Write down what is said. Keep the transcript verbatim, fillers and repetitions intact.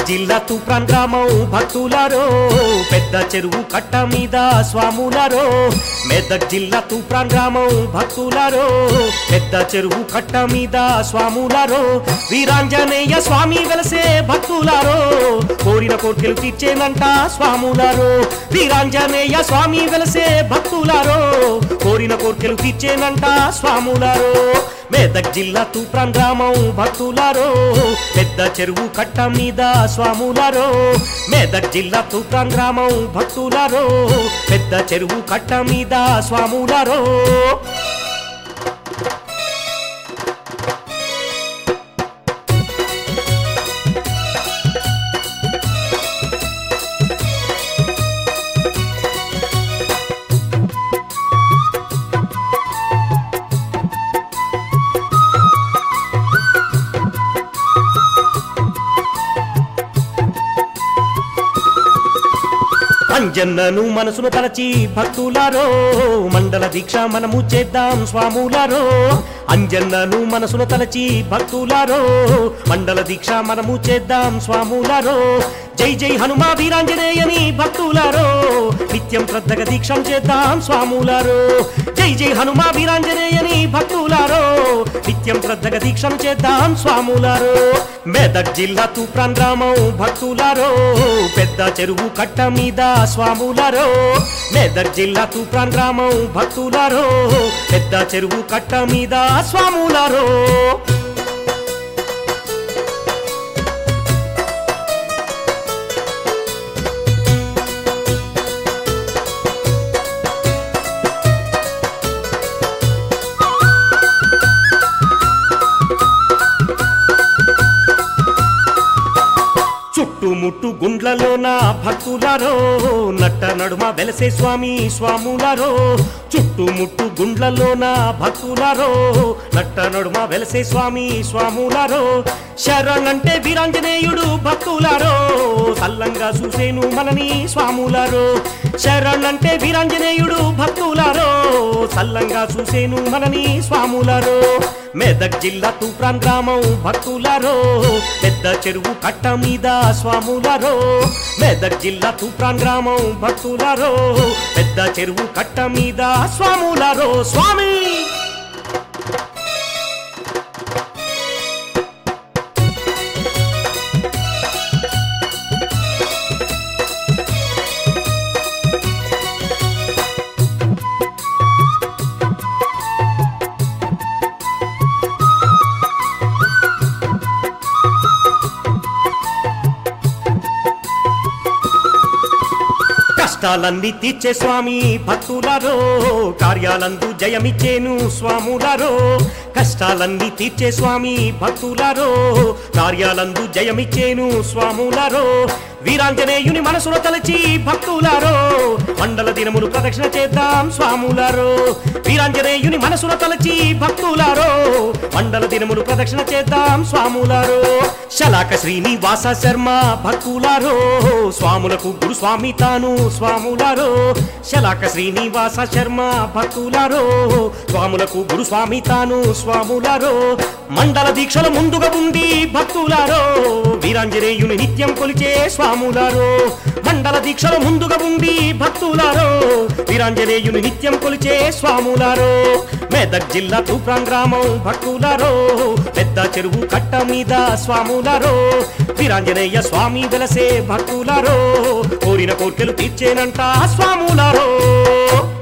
జిల్లా తూప్రాన్ గ్రామం భక్తులారో పెద్ద చెరువు కట్ట మీద స్వాములారో మెదక్ జిల్లా తూప్రాన్ గ్రామం భక్తులారో పెద్ద చెరువు కట్ట మీద స్వాములారో వీరాంజనేయ స్వామి వెలసే భక్తులారో కోరిన కోర్కెలు తీర్చేనంట స్వాములారో వీరాంజనేయ స్వామి వెలసే భక్తులారో కోరిన కోర్కెలు తీర్చేనంట స్వాములారో మెదక్ జిల్లా తూప్రాన్ గ్రామం భక్తులారో పెద్ద చెరువు కట్ట మీద స్వాములారో మెదక్ జిల్లా తూప్రాన్ గ్రామం భక్తులారో పెద్ద చెరువు కట్ట మీద స్వాములారో అంజన్నను మనసును తలచి భక్తులారో మండల దీక్ష మనము చేద్దాం స్వాములారో అంజన్నను మనసును తలచి భక్తులారో మండల దీక్ష మనము చేద్దాం స్వాములారో జై జై హనుమా వీరాంజనేయని భక్తులారో నిత్యం శ్రద్ధగా దీక్షం చేద్దాం స్వాములారో జై జై హనుమా వీరాంజనేయని భక్తులారో నిత్యం శ్రద్ధగా దీక్షం చేద్దాం స్వాములారో మెదక్ జిల్లా తూప్రాన్ గ్రామం భక్తులారో పెద్ద చెరువు కట్ట మీద స్వాములారో మెదక్ జిల్లా తూప్రాన్ గ్రామం భక్తులారో పెద్ద చెరువు కట్ట మీద స్వాములారో చుట్టుముట్టు గుండ్లలోన భక్తులారో నట్ట నడుమ వెలసే స్వామి స్వాములారో చుట్టుముట్టు గుండ్లలోన భక్తులారో నట్ట నడుమ వెలసే స్వామి స్వాములారో శరణంటే వీరాంజనేయుడు భక్తులారో సల్లంగా చూసేను మనని స్వాములారో శరణంటే వీరాంజనేయుడు భక్తులారో సల్లంగా చూసేను మనని స్వాములారో మెదక్ జిల్లా తూప్రాన్ గ్రామం భక్తులారో పెద్ద చెరువు కట్ట మీద స్వాములారో మెదక్ జిల్లా తూప్రాన్ గ్రామం భక్తులారో పెద్ద చెరువు కట్ట మీద స్వాములారో స్వామి కష్టాలన్నీ తీర్చే స్వామి భక్తులారో కార్యాలందు జయమిచ్చేను స్వాములారో కష్టాలన్నీ తీర్చే స్వామి భక్తులారో కార్యాలందు జయమిచ్చేను స్వాములారో వీరాంజనేయుని మనసులో తలచి భక్తులారో మండల దినములు ప్రదక్షిణ చేద్దాం స్వాములారో వీరాంజనేయుని మనసులో తలచి భక్తులారో మండల దినములు ప్రదక్షిణ చేద్దాం స్వాములారో శలాక శ్రీనివాస శర్మ భక్తులారో స్వాములకు గురు స్వామి తాను స్వాములారో శలాక శ్రీనివాస శర్మ భక్తులారో స్వాములకు గురు స్వామి తాను స్వాములారో మండల దీక్షలు ముందుగా ఉండి భక్తులారో వీరాంజనేయుని నిత్యం కొలిచే స్వాములారో మండల దీక్షలు ముందుగా ఉండి భక్తులారో వీరాంజనేయుని నిత్యం కొలిచే స్వాములారో మెదక్ జిల్లా తూప్రాన్ గ్రామం భక్తులారో పెద్ద చెరువు కట్ట మీద స్వాములారో వీరాంజనేయ స్వామి వెలసే భక్తులారో కోరిన కోర్కెలు తీర్చేనంట స్వాములారో